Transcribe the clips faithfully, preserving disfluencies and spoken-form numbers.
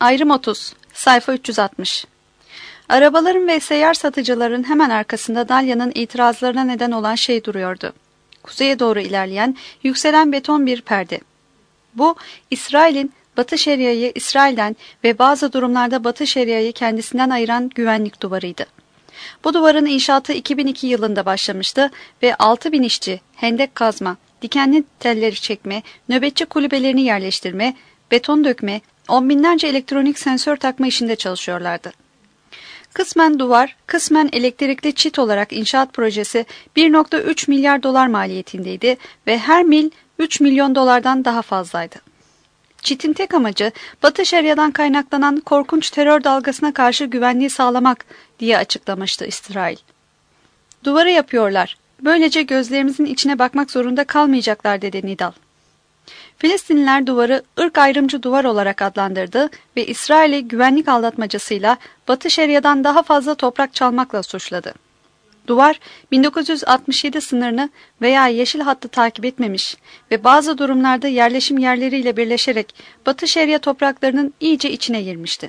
Ayrım otuz, sayfa üç yüz altmış. Arabaların ve seyyar satıcıların hemen arkasında Dalya'nın itirazlarına neden olan şey duruyordu. Kuzeye doğru ilerleyen, yükselen beton bir perde. Bu, İsrail'in Batı Şeria'yı İsrail'den ve bazı durumlarda Batı Şeria'yı kendisinden ayıran güvenlik duvarıydı. Bu duvarın inşaatı iki bin iki yılında başlamıştı ve altı bin işçi hendek kazma, dikenli telleri çekme, nöbetçi kulübelerini yerleştirme, beton dökme, on binlerce elektronik sensör takma işinde çalışıyorlardı. Kısmen duvar, kısmen elektrikli çit olarak inşaat projesi bir virgül üç milyar dolar maliyetindeydi ve her mil üç milyon dolardan daha fazlaydı. Çitin tek amacı Batı Şeria'dan kaynaklanan korkunç terör dalgasına karşı güvenliği sağlamak diye açıklamıştı İsrail. Duvarı yapıyorlar, böylece gözlerimizin içine bakmak zorunda kalmayacaklar dedi Nidal. Filistinliler duvarı ırk ayrımcı duvar olarak adlandırdı ve İsrail'i güvenlik aldatmacasıyla Batı Şeria'dan daha fazla toprak çalmakla suçladı. Duvar, bin dokuz yüz altmış yedi sınırını veya yeşil hattı takip etmemiş ve bazı durumlarda yerleşim yerleriyle birleşerek Batı Şeria topraklarının iyice içine girmişti.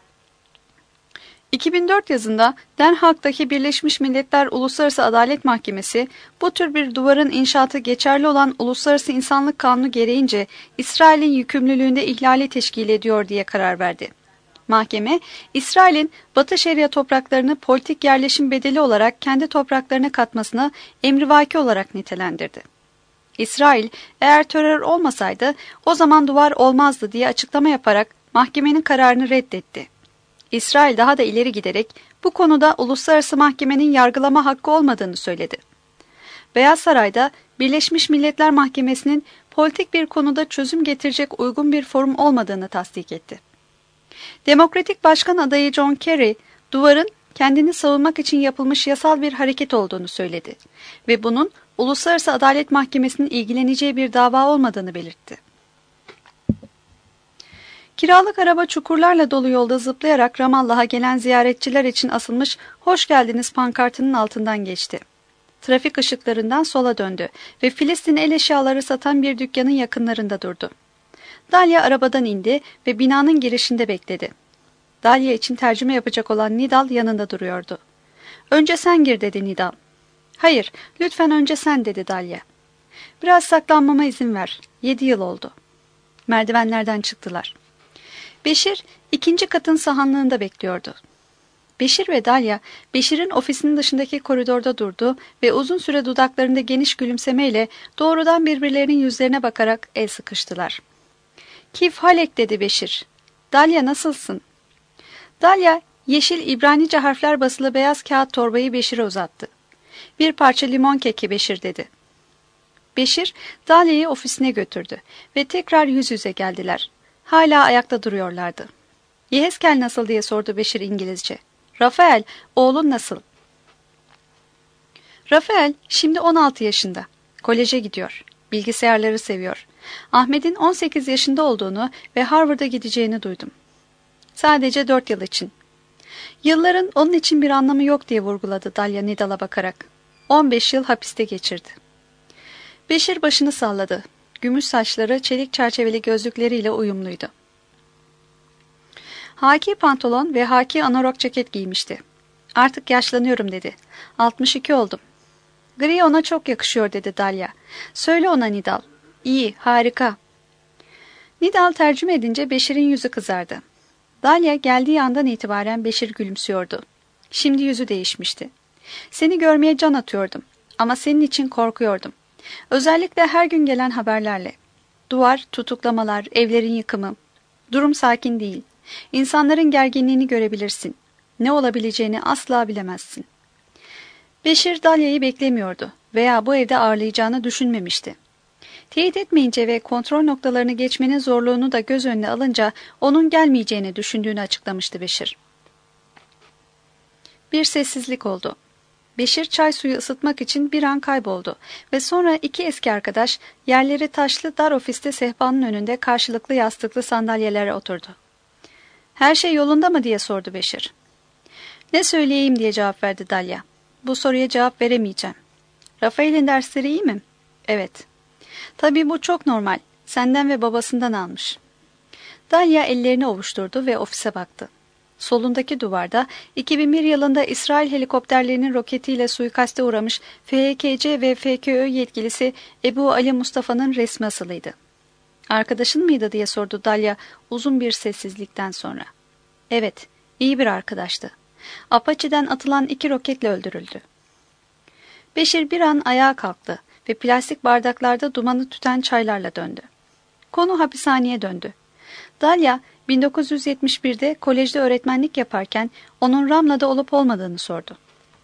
iki bin dört yazında Den Haag'daki Birleşmiş Milletler Uluslararası Adalet Mahkemesi, bu tür bir duvarın inşaatı geçerli olan Uluslararası İnsanlık Kanunu gereğince İsrail'in yükümlülüğünde ihlali teşkil ediyor diye karar verdi. Mahkeme, İsrail'in Batı Şeria topraklarını politik yerleşim bedeli olarak kendi topraklarına katmasını emrivaki olarak nitelendirdi. İsrail, eğer terör olmasaydı o zaman duvar olmazdı diye açıklama yaparak mahkemenin kararını reddetti. İsrail daha da ileri giderek bu konuda uluslararası mahkemenin yargılama hakkı olmadığını söyledi. Beyaz Saray'da Birleşmiş Milletler Mahkemesi'nin politik bir konuda çözüm getirecek uygun bir forum olmadığını tasdik etti. Demokratik Başkan adayı John Kerry, duvarın kendini savunmak için yapılmış yasal bir hareket olduğunu söyledi ve bunun Uluslararası Adalet Mahkemesi'nin ilgileneceği bir dava olmadığını belirtti. Kiralık araba çukurlarla dolu yolda zıplayarak Ramallah'a gelen ziyaretçiler için asılmış "Hoş geldiniz" pankartının altından geçti. Trafik ışıklarından sola döndü ve Filistin el eşyaları satan bir dükkanın yakınlarında durdu. Dalya arabadan indi ve binanın girişinde bekledi. Dalya için tercüme yapacak olan Nidal yanında duruyordu. "Önce sen gir" dedi Nidal. "Hayır, lütfen önce sen" dedi Dalya. "Biraz saklanmama izin ver. Yedi yıl oldu." Merdivenlerden çıktılar. Beşir ikinci katın sahanlığında bekliyordu. Beşir ve Dalya, Beşir'in ofisinin dışındaki koridorda durdu ve uzun süre dudaklarında geniş gülümsemeyle doğrudan birbirlerinin yüzlerine bakarak el sıkıştılar. "Kif halek" dedi Beşir. "Dalya nasılsın?" Dalya, yeşil İbranice harfler basılı beyaz kağıt torbayı Beşir'e uzattı. "Bir parça limon keki Beşir" dedi. Beşir, Dalya'yı ofisine götürdü ve tekrar yüz yüze geldiler. Hala ayakta duruyorlardı. "Yehezkel nasıl?" diye sordu Beşir İngilizce. "Rafael, oğlun nasıl?" Rafael şimdi on altı yaşında. Koleje gidiyor. Bilgisayarları seviyor. Ahmet'in on sekiz yaşında olduğunu ve Harvard'a gideceğini duydum. Sadece dört yıl için. Yılların onun için bir anlamı yok diye vurguladı Dalya Nidal'a bakarak. on beş yıl hapiste geçirdi. Beşir başını salladı. Gümüş saçları çelik çerçeveli gözlükleriyle uyumluydu. Haki pantolon ve haki anorok ceket giymişti. "Artık yaşlanıyorum" dedi. altmış iki oldum." "Gri ona çok yakışıyor" dedi Dalya. "Söyle ona Nidal." "İyi, harika." Nidal tercüme edince Beşir'in yüzü kızardı. Dalya geldiği andan itibaren Beşir gülümsüyordu. Şimdi yüzü değişmişti. "Seni görmeye can atıyordum ama senin için korkuyordum. Özellikle her gün gelen haberlerle. Duvar, tutuklamalar, evlerin yıkımı. Durum sakin değil. İnsanların gerginliğini görebilirsin. Ne olabileceğini asla bilemezsin." Beşir Dalya'yı beklemiyordu veya bu evde ağırlayacağını düşünmemişti. Teyit etmeyince ve kontrol noktalarını geçmenin zorluğunu da göz önüne alınca onun gelmeyeceğini düşündüğünü açıklamıştı Beşir. Bir sessizlik oldu. Beşir çay suyu ısıtmak için bir an kayboldu ve sonra iki eski arkadaş yerleri taşlı dar ofiste sehpanın önünde karşılıklı yastıklı sandalyelere oturdu. "Her şey yolunda mı?" diye sordu Beşir. "Ne söyleyeyim?" diye cevap verdi Dalya. "Bu soruya cevap veremeyeceğim." "Rafael'in dersleri iyi mi?" "Evet." "Tabii bu çok normal. Senden ve babasından almış." Dalia ellerini ovuşturdu ve ofise baktı. Solundaki duvarda iki bin bir yılında İsrail helikopterlerinin roketiyle suikaste uğramış F H K C ve F K Ö yetkilisi Ebu Ali Mustafa'nın resmi asılıydı. "Arkadaşın mıydı?" diye sordu Dalia uzun bir sessizlikten sonra. "Evet, iyi bir arkadaştı. Apache'den atılan iki roketle öldürüldü." Beşir bir an ayağa kalktı ve plastik bardaklarda dumanı tüten çaylarla döndü. Konu hapishaneye döndü. Dalia, bin dokuz yüz yetmiş birde kolejde öğretmenlik yaparken onun Ramla'da olup olmadığını sordu.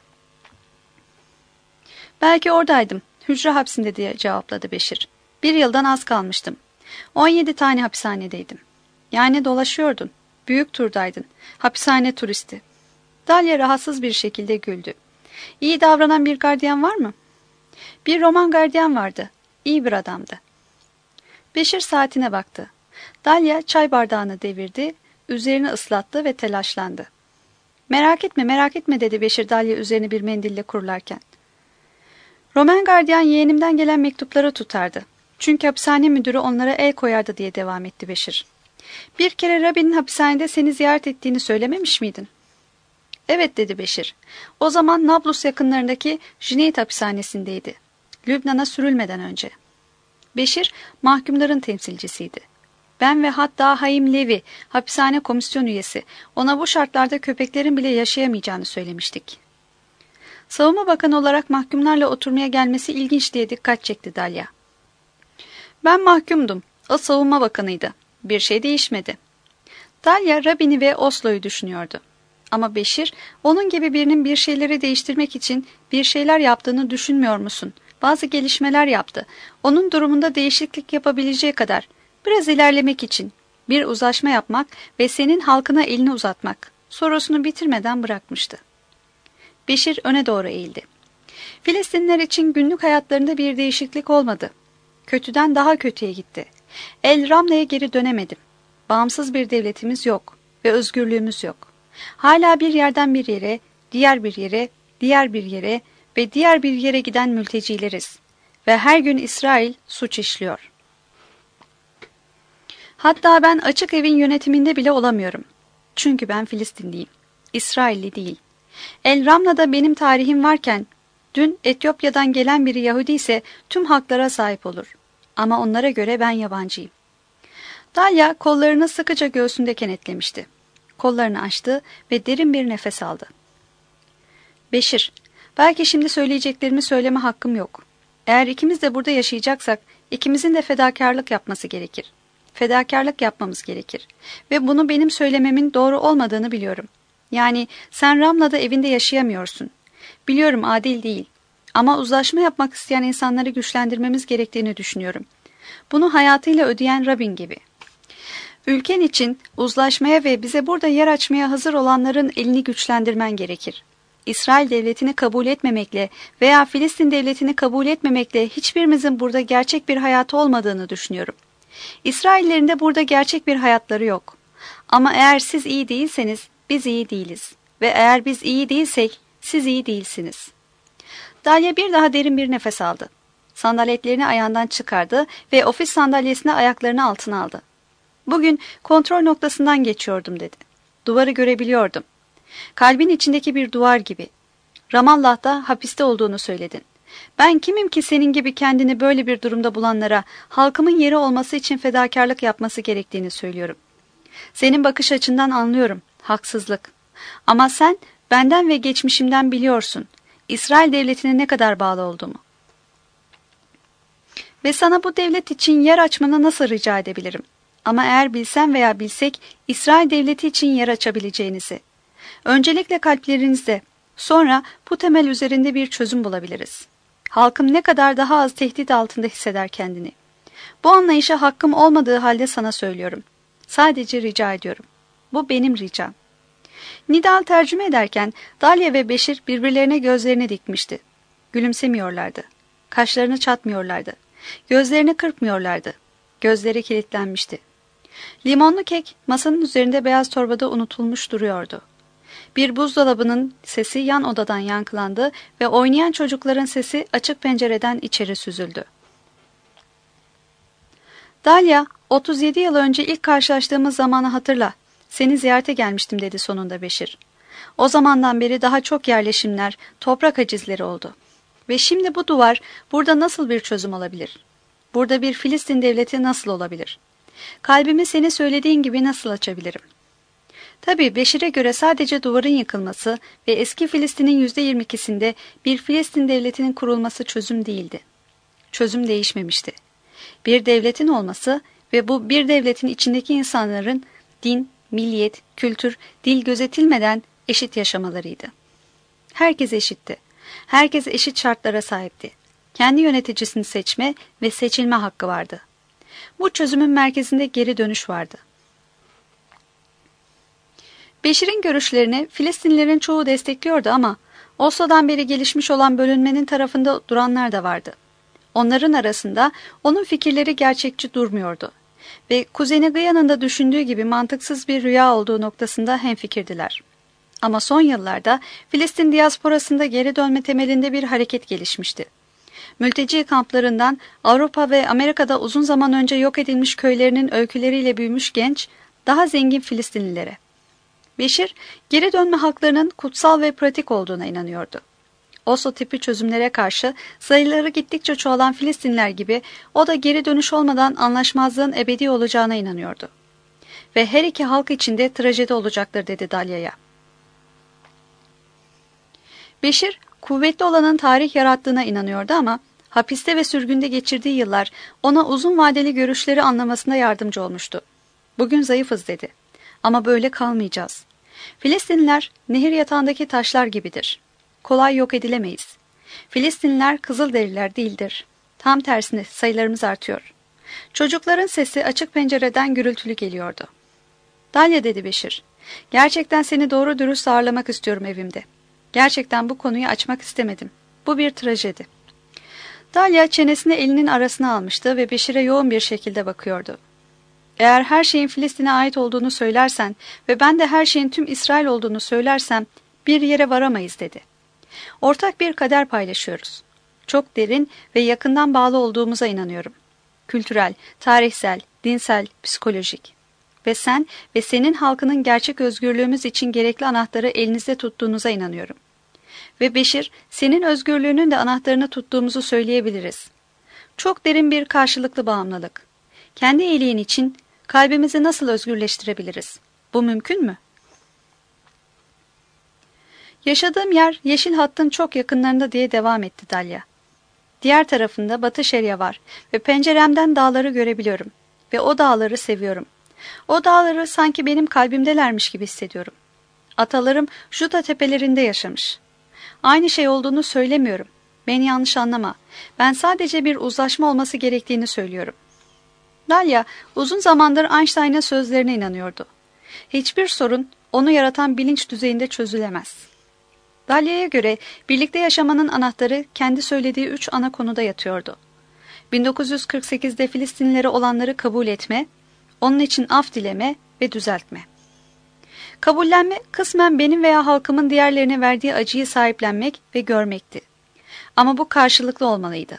"Belki oradaydım, hücre hapsinde," diye cevapladı Beşir. "Bir yıldan az kalmıştım. on yedi tane hapishanedeydim." "Yani dolaşıyordun, büyük turdaydın, hapishane turisti." Dalia rahatsız bir şekilde güldü. "İyi davranan bir gardiyan var mı?" "Bir Roman gardiyan vardı, iyi bir adamdı." Beşir saatine baktı. Dalia çay bardağını devirdi, üzerini ıslattı ve telaşlandı. "Merak etme, merak etme," dedi Beşir Dalia üzerini bir mendille kurularken. "Roman gardiyan yeğenimden gelen mektupları tutardı. Çünkü hapishane müdürü onlara el koyardı," diye devam etti Beşir. "Bir kere Rabbi'nin hapishanede seni ziyaret ettiğini söylememiş miydin?" "Evet," dedi Beşir. "O zaman Nablus yakınlarındaki Jineyt hapishanesindeydi. Lübnan'a sürülmeden önce." Beşir, mahkumların temsilcisiydi. "Ben ve hatta Haim Levi, hapishane komisyon üyesi, ona bu şartlarda köpeklerin bile yaşayamayacağını söylemiştik." Savunma Bakanı olarak mahkumlarla oturmaya gelmesi ilginç diye dikkat çekti Dalia. "Ben mahkumdum, o savunma bakanıydı. Bir şey değişmedi." Dalia, Rabin'i ve Oslo'yu düşünüyordu. Ama Beşir, "Onun gibi birinin bir şeyleri değiştirmek için bir şeyler yaptığını düşünmüyor musun? Bazı gelişmeler yaptı. Onun durumunda değişiklik yapabileceği kadar. Biraz ilerlemek için. Bir uzlaşma yapmak ve senin halkına elini uzatmak." Sorusunu bitirmeden bırakmıştı. Beşir öne doğru eğildi. "Filistinliler için günlük hayatlarında bir değişiklik olmadı. Kötüden daha kötüye gitti. El Ramla'ya geri dönemedim. Bağımsız bir devletimiz yok ve özgürlüğümüz yok. Hala bir yerden bir yere, diğer bir yere, diğer bir yere ve diğer bir yere giden mültecileriz. Ve her gün İsrail suç işliyor. Hatta ben açık evin yönetiminde bile olamıyorum. Çünkü ben Filistinliyim. İsrailli değil. El Ramla'da benim tarihim varken, dün Etiyopya'dan gelen biri Yahudi ise tüm haklara sahip olur. Ama onlara göre ben yabancıyım." Dalia kollarını sıkıca göğsünde kenetlemişti. Kollarını açtı ve derin bir nefes aldı. "Beşir, belki şimdi söyleyeceklerimi söyleme hakkım yok. Eğer ikimiz de burada yaşayacaksak, ikimizin de fedakarlık yapması gerekir. Fedakarlık yapmamız gerekir. Ve bunu benim söylememin doğru olmadığını biliyorum. Yani sen Ramla'da evinde yaşayamıyorsun. Biliyorum, adil değil. Ama uzlaşma yapmak isteyen insanları güçlendirmemiz gerektiğini düşünüyorum. Bunu hayatıyla ödeyen Rabin gibi. Ülken için uzlaşmaya ve bize burada yer açmaya hazır olanların elini güçlendirmen gerekir. İsrail devletini kabul etmemekle veya Filistin devletini kabul etmemekle hiçbirimizin burada gerçek bir hayatı olmadığını düşünüyorum. İsraillerin de burada gerçek bir hayatları yok. Ama eğer siz iyi değilseniz biz iyi değiliz. Ve eğer biz iyi değilsek siz iyi değilsiniz." Dalia bir daha derin bir nefes aldı. Sandaletlerini ayağından çıkardı ve ofis sandalyesine ayaklarını altına aldı. "Bugün kontrol noktasından geçiyordum," dedi. "Duvarı görebiliyordum. Kalbin içindeki bir duvar gibi. Ramallah'ta hapiste olduğunu söyledin. Ben kimim ki senin gibi kendini böyle bir durumda bulanlara halkımın yeri olması için fedakarlık yapması gerektiğini söylüyorum. Senin bakış açından anlıyorum. Haksızlık. Ama sen benden ve geçmişimden biliyorsun. İsrail devletine ne kadar bağlı olduğumu. Ve sana bu devlet için yer açmanı nasıl rica edebilirim? Ama eğer bilsem veya bilsek İsrail devleti için yer açabileceğinizi. Öncelikle kalplerinizde, sonra bu temel üzerinde bir çözüm bulabiliriz. Halkım ne kadar daha az tehdit altında hisseder kendini. Bu anlayışa hakkım olmadığı halde sana söylüyorum. Sadece rica ediyorum. Bu benim ricam." Nidal tercüme ederken Dalia ve Beşir birbirlerine gözlerini dikmişti. Gülümsemiyorlardı. Kaşlarını çatmıyorlardı. Gözlerini kırpmıyorlardı. Gözleri kilitlenmişti. Limonlu kek masanın üzerinde beyaz torbada unutulmuş duruyordu. Bir buzdolabının sesi yan odadan yankılandı ve oynayan çocukların sesi açık pencereden içeri süzüldü. Dalia otuz yedi yıl önce ilk karşılaştığımız zamanı hatırla. Seni ziyarete gelmiştim dedi sonunda Beşir. O zamandan beri daha çok yerleşimler, toprak hacizleri oldu. Ve şimdi bu duvar burada nasıl bir çözüm olabilir? Burada bir Filistin devleti nasıl olabilir? Kalbimi seni söylediğin gibi nasıl açabilirim? Tabii Beşir'e göre sadece duvarın yıkılması ve eski Filistin'in yüzde yirmi ikisinde bir Filistin devletinin kurulması çözüm değildi. Çözüm değişmemişti. Bir devletin olması ve bu bir devletin içindeki insanların din, milliyet, kültür, dil gözetilmeden eşit yaşamalarıydı. Herkes eşitti. Herkes eşit şartlara sahipti. Kendi yöneticisini seçme ve seçilme hakkı vardı. Bu çözümün merkezinde geri dönüş vardı. Beşir'in görüşlerini Filistinlilerin çoğu destekliyordu ama Oslo'dan beri gelişmiş olan bölünmenin tarafında duranlar da vardı. Onların arasında onun fikirleri gerçekçi durmuyordu ve kuzeni Gıya'nın da düşündüğü gibi mantıksız bir rüya olduğu noktasında hemfikirdiler. Ama son yıllarda Filistin diasporasında geri dönme temelinde bir hareket gelişmişti. Mülteci kamplarından Avrupa ve Amerika'da uzun zaman önce yok edilmiş köylerinin öyküleriyle büyümüş genç, daha zengin Filistinlilere. Beşir, geri dönme haklarının kutsal ve pratik olduğuna inanıyordu. Oslo tipi çözümlere karşı sayıları gittikçe çoğalan Filistinliler gibi o da geri dönüş olmadan anlaşmazlığın ebedi olacağına inanıyordu. Ve her iki halk içinde trajedi olacaktır dedi Dalya'ya. Beşir, kuvvetli olanın tarih yarattığına inanıyordu ama hapiste ve sürgünde geçirdiği yıllar ona uzun vadeli görüşleri anlamasında yardımcı olmuştu. Bugün zayıfız dedi. Ama böyle kalmayacağız. Filistinliler nehir yatağındaki taşlar gibidir. Kolay yok edilemeyiz. Filistinliler Kızılderililer değildir. Tam tersine sayılarımız artıyor. Çocukların sesi açık pencereden gürültülü geliyordu. Dalya dedi Beşir. Gerçekten seni doğru dürüst ağırlamak istiyorum evimde. Gerçekten bu konuyu açmak istemedim. Bu bir trajedi. Dalya çenesini elinin arasına almıştı ve Beşir'e yoğun bir şekilde bakıyordu. Eğer her şeyin Filistin'e ait olduğunu söylersen ve ben de her şeyin tüm İsrail olduğunu söylersem bir yere varamayız dedi. Ortak bir kader paylaşıyoruz. Çok derin ve yakından bağlı olduğumuza inanıyorum. Kültürel, tarihsel, dinsel, psikolojik. Ve sen ve senin halkının gerçek özgürlüğümüz için gerekli anahtarı elinizde tuttuğunuza inanıyorum. Ve Beşir, senin özgürlüğünün de anahtarını tuttuğumuzu söyleyebiliriz. Çok derin bir karşılıklı bağımlılık. Kendi iyiliğin için kalbimizi nasıl özgürleştirebiliriz? Bu mümkün mü? Yaşadığım yer yeşil hattın çok yakınlarında diye devam etti Dalya. Diğer tarafında Batı Şeria var ve penceremden dağları görebiliyorum ve o dağları seviyorum. O dağları sanki benim kalbimdelermiş gibi hissediyorum. Atalarım Juta tepelerinde yaşamış. Aynı şey olduğunu söylemiyorum. Beni yanlış anlama. Ben sadece bir uzlaşma olması gerektiğini söylüyorum. Dalya uzun zamandır Einstein'ın sözlerine inanıyordu. Hiçbir sorun onu yaratan bilinç düzeyinde çözülemez. Dalya'ya göre birlikte yaşamanın anahtarı kendi söylediği üç ana konuda yatıyordu. bin dokuz yüz kırk sekizde Filistinlilere olanları kabul etme, onun için af dileme ve düzeltme. Kabullenme kısmen benim veya halkımın diğerlerine verdiği acıyı sahiplenmek ve görmekti. Ama bu karşılıklı olmalıydı.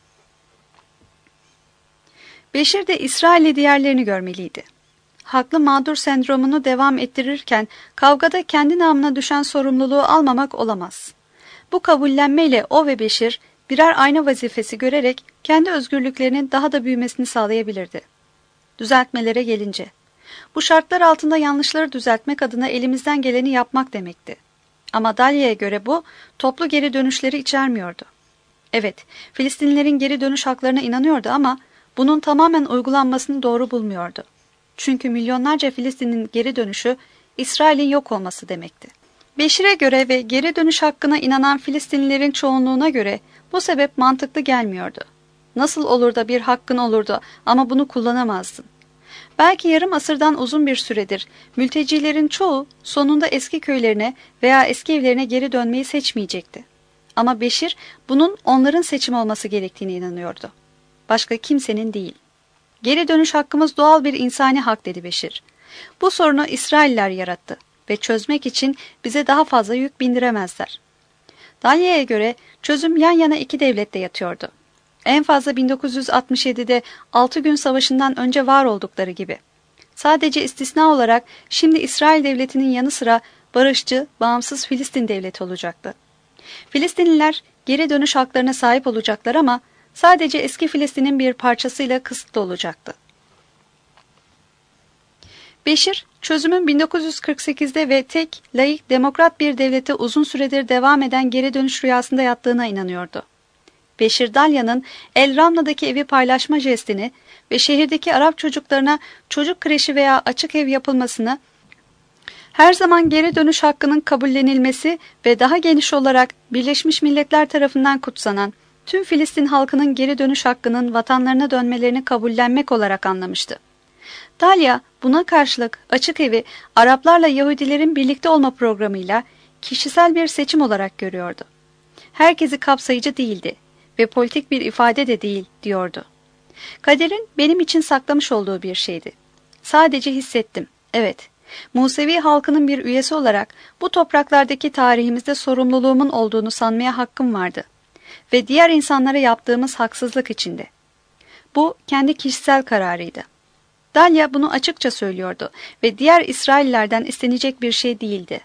Beşir de İsrail'le diğerlerini görmeliydi. Haklı mağdur sendromunu devam ettirirken kavgada kendi namına düşen sorumluluğu almamak olamaz. Bu kabullenmeyle o ve Beşir birer ayna vazifesi görerek kendi özgürlüklerinin daha da büyümesini sağlayabilirdi. Düzeltmelere gelince, bu şartlar altında yanlışları düzeltmek adına elimizden geleni yapmak demekti. Ama Dalya'ya göre bu toplu geri dönüşleri içermiyordu. Evet, Filistinlilerin geri dönüş haklarına inanıyordu ama bunun tamamen uygulanmasını doğru bulmuyordu. Çünkü milyonlarca Filistin'in geri dönüşü İsrail'in yok olması demekti. Beşir'e göre ve geri dönüş hakkına inanan Filistinlilerin çoğunluğuna göre bu sebep mantıklı gelmiyordu. Nasıl olur da bir hakkın olurdu ama bunu kullanamazdın? Belki yarım asırdan uzun bir süredir mültecilerin çoğu sonunda eski köylerine veya eski evlerine geri dönmeyi seçmeyecekti. Ama Beşir bunun onların seçimi olması gerektiğine inanıyordu. Başka kimsenin değil. Geri dönüş hakkımız doğal bir insani hak dedi Beşir. Bu sorunu İsrailler yarattı ve çözmek için bize daha fazla yük bindiremezler. Dalya'ya göre çözüm yan yana iki devlette yatıyordu. En fazla bin dokuz yüz altmış yedide altı gün savaşından önce var oldukları gibi. Sadece istisna olarak şimdi İsrail devletinin yanı sıra barışçı, bağımsız Filistin devleti olacaktı. Filistinliler geri dönüş haklarına sahip olacaklar ama sadece eski Filistin'in bir parçasıyla kısıtlı olacaktı. Beşir, çözümün bin dokuz yüz kırk sekizde ve tek, laik, demokrat bir devlete uzun süredir devam eden geri dönüş rüyasında yattığına inanıyordu. Beşir Dalya'nın El Ramla'daki evi paylaşma jestini ve şehirdeki Arap çocuklarına çocuk kreşi veya açık ev yapılmasını, her zaman geri dönüş hakkının kabullenilmesi ve daha geniş olarak Birleşmiş Milletler tarafından kutsanan tüm Filistin halkının geri dönüş hakkının vatanlarına dönmelerini kabullenmek olarak anlamıştı. Dalya buna karşılık açık evi Araplarla Yahudilerin birlikte olma programıyla kişisel bir seçim olarak görüyordu. Herkesi kapsayıcı değildi ve politik bir ifade de değil diyordu. Kaderin benim için saklamış olduğu bir şeydi. Sadece hissettim, evet, Musevi halkının bir üyesi olarak bu topraklardaki tarihimizde sorumluluğumun olduğunu sanmaya hakkım vardı ve diğer insanlara yaptığımız haksızlık içinde. Bu kendi kişisel kararıydı. Dalya bunu açıkça söylüyordu ve diğer İsraillilerden istenecek bir şey değildi.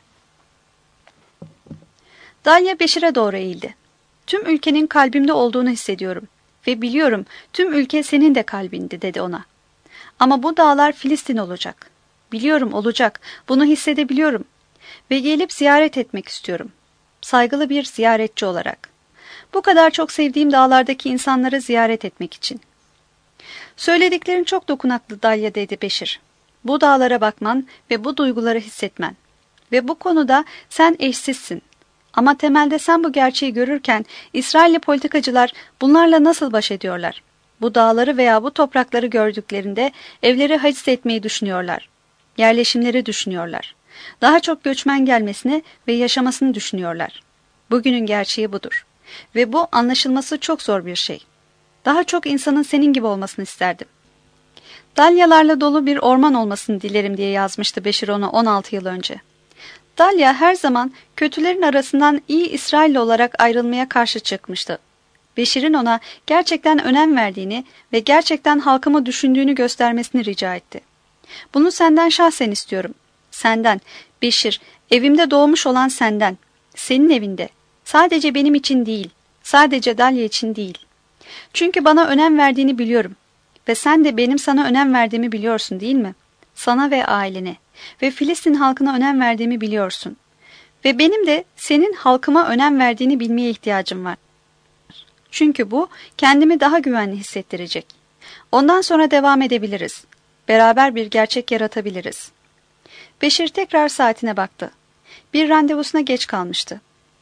Dalya Beşir'e doğru eğildi. Tüm ülkenin kalbimde olduğunu hissediyorum ve biliyorum tüm ülke senin de kalbindi dedi ona. Ama bu dağlar Filistin olacak. Biliyorum olacak, bunu hissedebiliyorum ve gelip ziyaret etmek istiyorum. Saygılı bir ziyaretçi olarak. Bu kadar çok sevdiğim dağlardaki insanları ziyaret etmek için. Söylediklerin çok dokunaklı Dalya dedi Beşir. Bu dağlara bakman ve bu duyguları hissetmen. Ve bu konuda sen eşsizsin. Ama temelde sen bu gerçeği görürken İsrailli politikacılar bunlarla nasıl baş ediyorlar? Bu dağları veya bu toprakları gördüklerinde evleri haciz etmeyi düşünüyorlar. Yerleşimleri düşünüyorlar. Daha çok göçmen gelmesini ve yaşamasını düşünüyorlar. Bugünün gerçeği budur. Ve bu anlaşılması çok zor bir şey. Daha çok insanın senin gibi olmasını isterdim. Dalyalarla dolu bir orman olmasını dilerim diye yazmıştı Beşir ona on altı yıl önce. Dalya her zaman kötülerin arasından iyi İsrailli olarak ayrılmaya karşı çıkmıştı. Beşir'in ona gerçekten önem verdiğini ve gerçekten halkımı düşündüğünü göstermesini rica etti. Bunu senden şahsen istiyorum. Senden, Beşir, evimde doğmuş olan senden, senin evinde. Sadece benim için değil, sadece Dalya için değil. Çünkü bana önem verdiğini biliyorum. Ve sen de benim sana önem verdiğimi biliyorsun değil mi? Sana ve ailene ve Filistin halkına önem verdiğimi biliyorsun. Ve benim de senin halkıma önem verdiğini bilmeye ihtiyacım var. Çünkü bu kendimi daha güvenli hissettirecek. Ondan sonra devam edebiliriz. Beraber bir gerçek yaratabiliriz. Beşir tekrar saatine baktı. Bir randevusuna geç kalmıştı.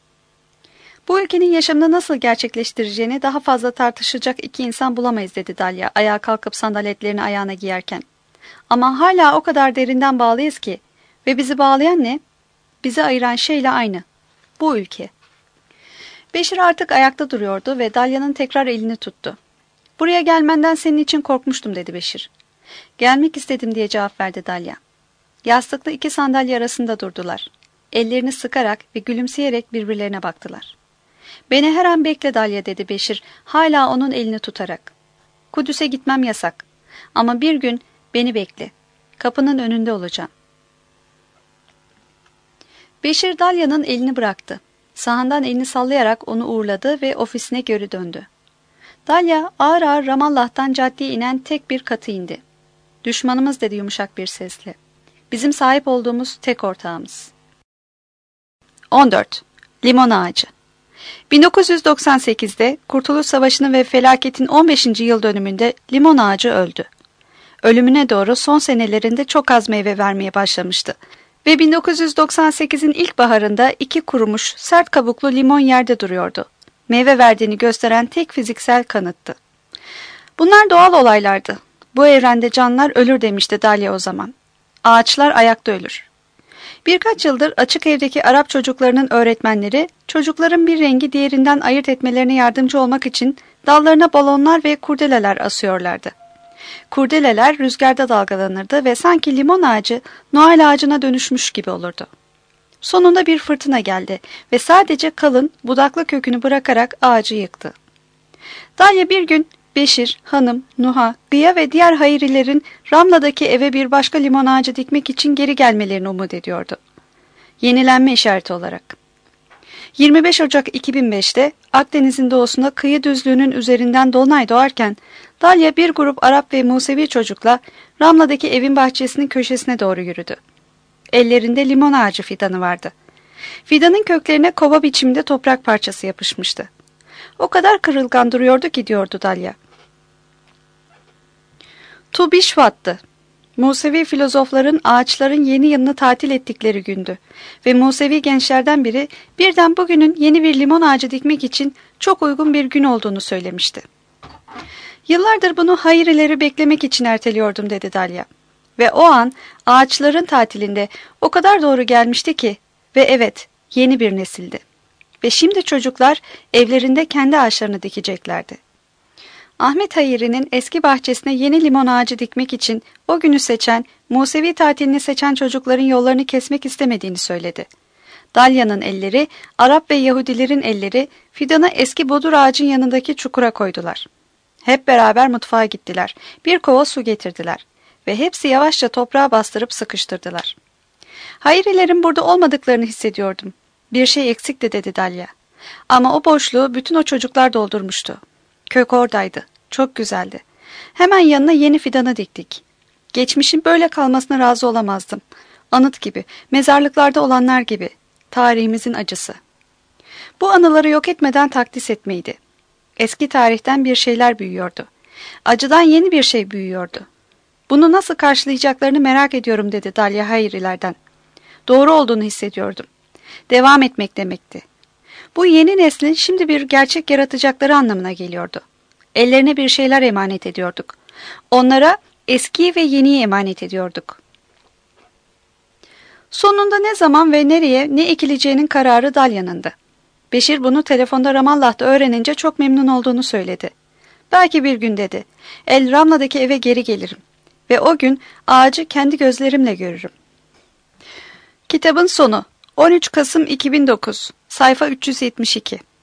Bu ülkenin yaşamını nasıl gerçekleştireceğini daha fazla tartışacak iki insan bulamayız dedi Dalya ayağa kalkıp sandaletlerini ayağına giyerken. Ama hala o kadar derinden bağlıyız ki ve bizi bağlayan ne? Bizi ayıran şeyle aynı. Bu ülke. Beşir artık ayakta duruyordu ve Dalya'nın tekrar elini tuttu. Buraya gelmenden senin için korkmuştum dedi Beşir. Gelmek istedim diye cevap verdi Dalya. Yastıklı iki sandalye arasında durdular. Ellerini sıkarak ve gülümseyerek birbirlerine baktılar. Beni her an bekle Dalya dedi Beşir hala onun elini tutarak. Kudüs'e gitmem yasak. Ama bir gün beni bekle. Kapının önünde olacağım. Beşir Dalya'nın elini bıraktı. Sağından elini sallayarak onu uğurladı ve ofisine geri döndü. Dalya ağır ağır Ramallah'tan caddeye inen tek bir katı indi. Düşmanımız dedi yumuşak bir sesle. Bizim sahip olduğumuz tek ortağımız. on dört. Limon Ağacı. bin dokuz yüz doksan sekizde Kurtuluş Savaşı'nın ve felaketin on beşinci yıl dönümünde limon ağacı öldü. Ölümüne doğru son senelerinde çok az meyve vermeye başlamıştı ve bin dokuz yüz doksan sekizin ilk baharında iki kurumuş sert kabuklu limon yerde duruyordu. Meyve verdiğini gösteren tek fiziksel kanıttı. Bunlar doğal olaylardı. Bu evrende canlılar ölür demişti Dalya o zaman. Ağaçlar ayakta ölür. Birkaç yıldır açık evdeki Arap çocuklarının öğretmenleri, çocukların bir rengi diğerinden ayırt etmelerine yardımcı olmak için dallarına balonlar ve kurdeleler asıyorlardı. Kurdeleler rüzgarda dalgalanırdı ve sanki limon ağacı Noel ağacına dönüşmüş gibi olurdu. Sonunda bir fırtına geldi ve sadece kalın, budaklı kökünü bırakarak ağacı yıktı. Dalya bir gün Beşir, hanım, Nuha, Gıya ve diğer hayrilerin Ramla'daki eve bir başka limon ağacı dikmek için geri gelmelerini umut ediyordu. Yenilenme işareti olarak. yirmi beş Ocak iki bin beş'te Akdeniz'in doğusunda kıyı düzlüğünün üzerinden dolunay doğarken Dalya bir grup Arap ve Musevi çocukla Ramla'daki evin bahçesinin köşesine doğru yürüdü. Ellerinde limon ağacı fidanı vardı. Fidanın köklerine kova biçiminde toprak parçası yapışmıştı. O kadar kırılgan duruyordu ki diyordu Dalya. Tu Bişvat'tı. Musevi filozofların ağaçların yeni yılını tatil ettikleri gündü ve Musevi gençlerden biri birden bugünün yeni bir limon ağacı dikmek için çok uygun bir gün olduğunu söylemişti. Yıllardır bunu hayrileri beklemek için erteliyordum dedi Dalya. Ve o an ağaçların tatilinde o kadar doğru gelmişti ki ve evet yeni bir nesildi. Ve şimdi çocuklar evlerinde kendi ağaçlarını dikeceklerdi. Ahmet Hayri'nin eski bahçesine yeni limon ağacı dikmek için o günü seçen, Musevi tatilini seçen çocukların yollarını kesmek istemediğini söyledi. Dalya'nın elleri, Arap ve Yahudilerin elleri fidanı eski bodur ağacın yanındaki çukura koydular. Hep beraber mutfağa gittiler. Bir kova su getirdiler. Ve hepsi yavaşça toprağa bastırıp sıkıştırdılar. Hayrilerin burada olmadıklarını hissediyordum. Bir şey eksikti dedi Dalya. Ama o boşluğu bütün o çocuklar doldurmuştu. Kök oradaydı. Çok güzeldi. Hemen yanına yeni fidanı diktik. Geçmişin böyle kalmasına razı olamazdım. Anıt gibi, mezarlıklarda olanlar gibi. Tarihimizin acısı. Bu anıları yok etmeden takdis etmeydi. Eski tarihten bir şeyler büyüyordu. Acıdan yeni bir şey büyüyordu. Bunu nasıl karşılayacaklarını merak ediyorum dedi Dalya Hayrilerden. Doğru olduğunu hissediyordum. Devam etmek demekti. Bu yeni neslin şimdi bir gerçek yaratacakları anlamına geliyordu. Ellerine bir şeyler emanet ediyorduk. Onlara eskiyi ve yeniyi emanet ediyorduk. Sonunda ne zaman ve nereye ne ekileceğinin kararı Dalya'nındı. Beşir bunu telefonda Ramallah'ta öğrenince çok memnun olduğunu söyledi. Belki bir gün dedi. El Ramla'daki eve geri gelirim. Ve o gün ağacı kendi gözlerimle görürüm. Kitabın sonu on üç Kasım iki bin dokuz Sayfa üç yüz yetmiş iki